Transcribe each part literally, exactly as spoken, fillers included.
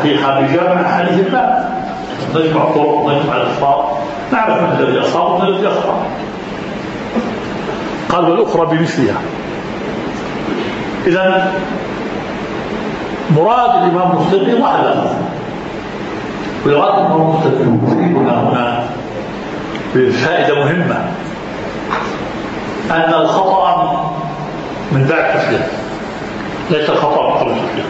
الحقيقة بجامع أحاديث الله، نجمع طرق نجمع الأخطاء نعرف من الذي أصاب ومن الذي أخطأ. قال والأخرى بمثلها. إذن مراد الإمام مسلم يضع هذا، ويراد الإمام مسلم يفيدنا هنا بفائدة مهمة، أن الخطأ من بعد تسليم ليس الخطأ من قبل تسليم.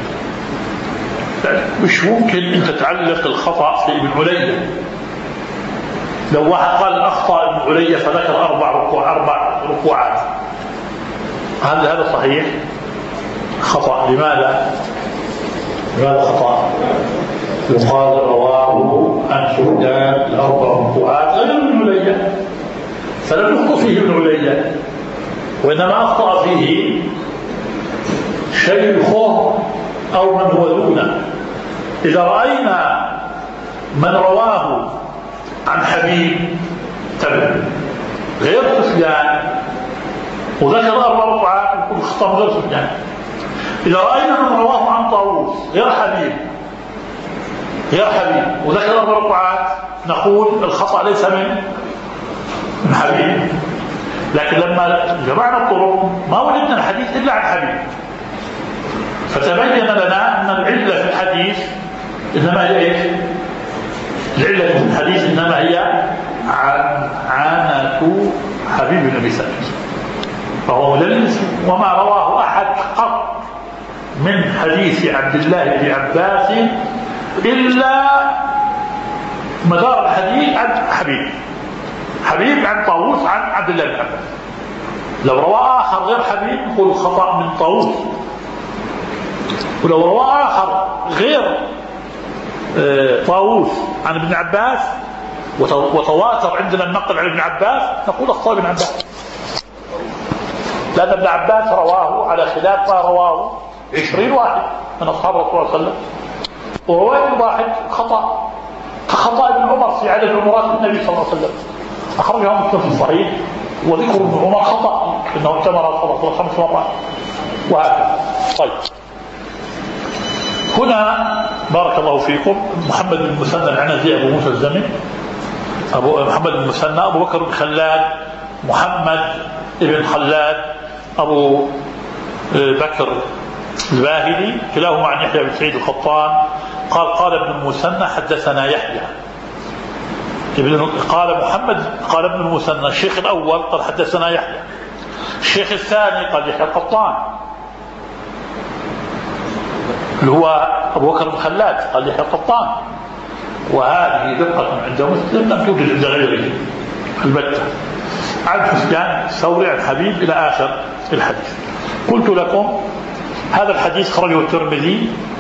مش ممكن أن تعلق الخطأ في ابن علي. لو واحد قال أخطأ ابن علي فذكر أربع ركوع أربع ركوعات، هذا هذا صحيح؟ خطأ. لماذا؟ لماذا خطأ؟ يقال رواه عن سفيان الأربع ركوعات غير ابن علي، فلم يخطئ فيه ابن علي، وإنما أخطأ فيه شيخه أو من هو دونه. إذا رأينا من رواه عن حبيب تبع غير سفيان وذكر أربع ركعات يكون خطأ غير سفيان. إذا رأينا من رواه عن طاووس غير حبيب غير حبيب وذكر أربع ركعات نقول الخطأ ليس من من حبيب. لكن لما جمعنا الطرق ما وجدنا الحديث إلا عن حبيب، فتبين لنا أن العلة في الحديث إنما هي إيش؟ العلة في الحديث إنما هي عانة حبيب بن أبي ثابت، فهو مدلس. وما رواه أحد قط من حديث عبد الله بن عباس إلا مدار الحديث عن حبيب حبيب عن طاووس عن عبد الله بن عباس. لو روى آخر غير حبيب نقول خطأ من طاووس، ولو روى آخر غير طاووس عن ابن عباس وتواتر عندنا النقل عن ابن عباس نقول أخطأ ابن عباس، لأن ابن عباس رواه على خلاف ما رواه عشرين واحد من أصحاب رسول الله صلى الله عليه وسلم، ورواية واحد خطأ كخطأ ابن عمر في عدد عمرات النبي صلى الله عليه وسلم أخرجها مسلم في الصحيح، وذكر ابن عمر خطأ إنه اعتمر صلى الله عليه وسلم خمس مرات وهكذا. طيب هنا بارك الله فيكم محمد بن المثنى العنزي أبو موسى الزمن، أبو محمد بن المثنى، أبو بكر بن خلاد محمد بن خلاد أبو بكر الباهلي، كلاهما عن يحيى بن سعيد القطان. قال قال ابن المثنى حدثنا يحيى ابن قال محمد قال ابن المثنى الشيخ الأول قال حدثنا يحيى، الشيخ الثاني قال يحيى القطان اللي هو أبو بكر بن خلاد قال يحيى القطان، وهذه دقة عند مسلم لم توجد عند غيره البتة، عن سفيان الثوري عن حبيب إلى آخر الحديث. قلت لكم هذا الحديث خرجه الترمذي